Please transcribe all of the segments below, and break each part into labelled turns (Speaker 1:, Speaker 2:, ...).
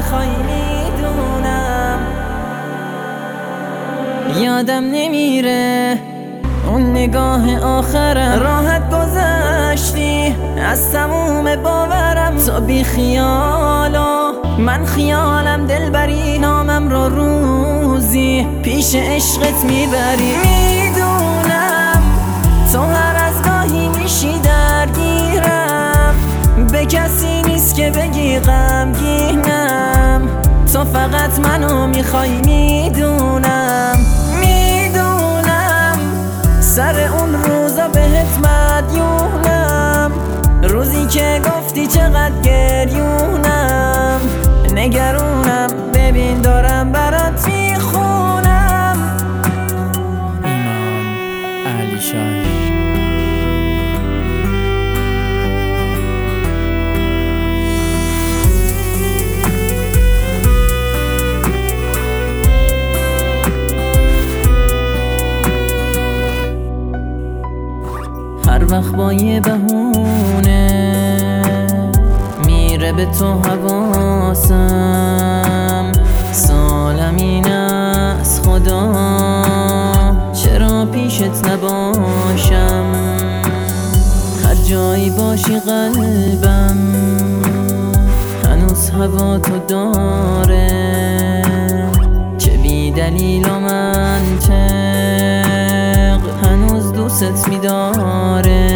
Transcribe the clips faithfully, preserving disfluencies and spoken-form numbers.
Speaker 1: میخوای میدونم. یادم نمیره اون نگاه آخرم، راحت گذشتی از تموم باورم. تو بی خیالا من خیالم، دلبری نامم رو روزی پیش عشقت میبری. میدونم تو هر از گاهی میشی درگیرم، به کسی نیست که بگی غمگینم. تو فقط منو میخوای میدونم. میدونم سر اون روزا بهت مدیونم، روزی که گفتی چقدر گریونم. نگرونم ببین دارم برات میخونم.
Speaker 2: ایمان علی شاهی.
Speaker 1: هر وقت با یه بهونه میره به تو حواسم، سالم این از خدا چرا پیشت نباشم. هر جایی باشی قلبم هنوز هوا تو داره، چه بی دلیل و منطق هنوز دوست می‌داره.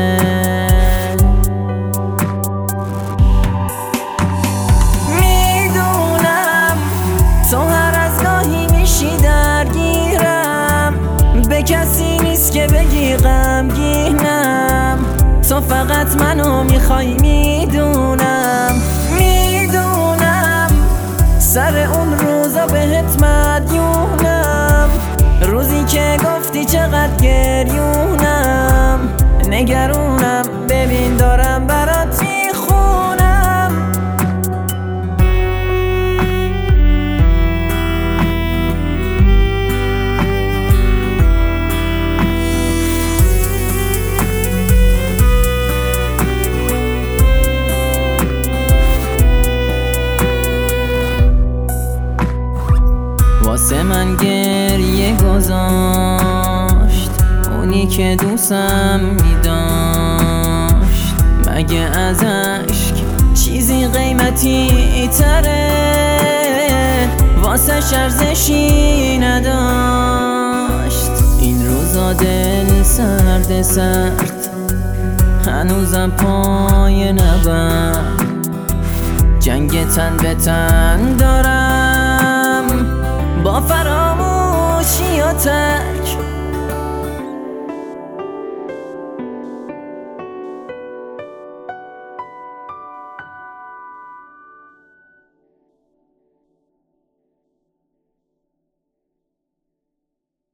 Speaker 1: میدونم تو هر از گاهی میشی درگیرم، به کسی نیست که بگی غمگینم. تو فقط منو میخوای میدونم. میدونم سر اون روزا بهت مدیونم، روزی که گفتی چقدر گریونم. نگرونم ببین دارم برات میخونم. واسه من گریه گذاشت اونی که دوستم میداشت، مگه از عشق چیزی قیمتی تره؟ واسه ارزشی نداشت. این روزا دل سرد سرد هنوزم پای نبرد، جنگ تن به تن دارم با فراموشی و ترک.